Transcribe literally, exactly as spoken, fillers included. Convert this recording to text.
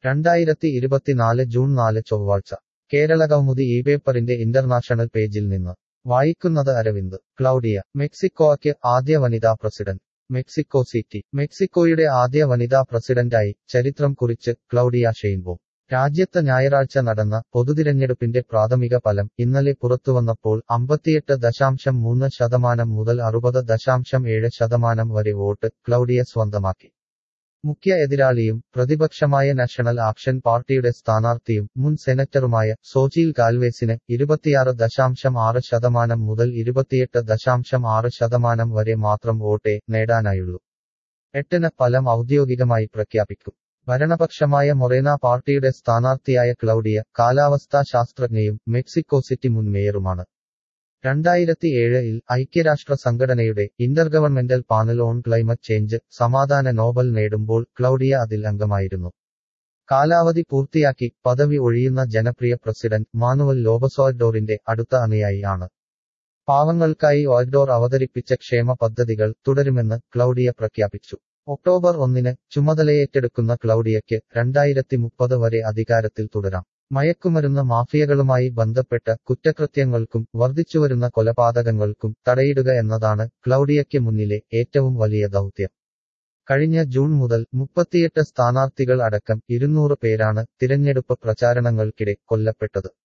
രണ്ടായിരത്തി ഇരുപത്തിനാല് ജൂൺ നാല് ചൊവ്വാഴ്ച കേരളകൗമുദി ഈ പേപ്പറിന്റെ ഇന്റർനാഷണൽ പേജിൽ നിന്ന് വായിക്കുന്നത് അരവിന്ദ്. ക്ലൗഡിയ മെക്സിക്കോയ്ക്ക് ആദ്യ വനിതാ പ്രസിഡന്റ്. Mexico city. മെക്സിക്കോയുടെ ആദ്യ വനിതാ പ്രസിഡന്റായി ചരിത്രം കുറിച്ച് ക്ലൗഡിയ ഷെയിൻബോം. രാജ്യത്ത് ഞായറാഴ്ച നടന്ന പൊതുതിരഞ്ഞെടുപ്പിന്റെ പ്രാഥമിക ഫലം ഇന്നലെ പുറത്തുവന്നപ്പോൾ അമ്പത്തിയെട്ട് ദശാംശം മൂന്ന് ശതമാനം മുതൽ അറുപത് ദശാംശം ഏഴ് ശതമാനം വരെ വോട്ട് ക്ലൗഡിയ സ്വന്തമാക്കി. മുഖ്യ എതിരാളിയും പ്രതിപക്ഷമായ നാഷണൽ ആക്ഷൻ പാർട്ടിയുടെ സ്ഥാനാർത്ഥിയും മുൻ സെനറ്ററുമായ സോചീൽ ഗാൽവേസിന് ഇരുപത്തിയാറ് ദശാംശം ആറ് ശതമാനം മുതൽ ഇരുപത്തിയെട്ട് ദശാംശം ആറ് ശതമാനം വരെ മാത്രം വോട്ടേ നേടാനായുള്ളൂ. എട്ടിന് ഫലം ഔദ്യോഗികമായി പ്രഖ്യാപിക്കും. ഭരണപക്ഷമായ മൊറേന പാർട്ടിയുടെ സ്ഥാനാർത്ഥിയായ ക്ലൗഡിയ കാലാവസ്ഥാ ശാസ്ത്രജ്ഞയും മെക്സിക്കോ സിറ്റി മുൻ മേയറുമാണ്. രണ്ടായിരത്തി ഏഴിൽ ഐക്യരാഷ്ട്ര സംഘടനയുടെ intergovernmental panel on climate change സമാധാന നോബൽ നേടുമ്പോൾ ക്ലൗഡിയ അതിൽ അംഗമായിരുന്നു. കാലാവധി പൂർത്തിയാക്കി പദവി ഒഴിയുന്ന ജനപ്രിയ പ്രസിഡന്റ് മാനുവൽ ലോപസ് ഒബ്രാഡോറിന്റെ അടുത്ത അനുയായി ആണ്. പാവങ്ങൾക്കായി ഒബ്രാഡോർ അവതരിപ്പിച്ച ക്ഷേമ പദ്ധതികൾ തുടരുമെന്ന് ക്ലൗഡിയ പ്രഖ്യാപിച്ചു. ഒക്ടോബർ ഒന്നിന് ചുമതലയേറ്റെടുക്കുന്ന ക്ലൗഡിയയ്ക്ക് രണ്ടായിരത്തി മുപ്പത് വരെ അധികാരത്തിൽ തുടരാം. മയക്കുമരുന്ന് മാഫിയകളുമായി ബന്ധപ്പെട്ട കുറ്റകൃത്യങ്ങൾക്കും വർദ്ധിച്ചുവരുന്ന കൊലപാതകങ്ങൾക്കും തടയിടുക എന്നതാണ് ക്ലൗഡിയയ്ക്ക് മുന്നിലെ ഏറ്റവും വലിയ ദൗത്യം. കഴിഞ്ഞ ജൂൺ മുതൽ മുപ്പത്തിയെട്ട് സ്ഥാനാർത്ഥികൾ അടക്കം ഇരുന്നൂറ് പേരാണ് തിരഞ്ഞെടുപ്പ് പ്രചാരണങ്ങൾക്കിടെ കൊല്ലപ്പെട്ടത്.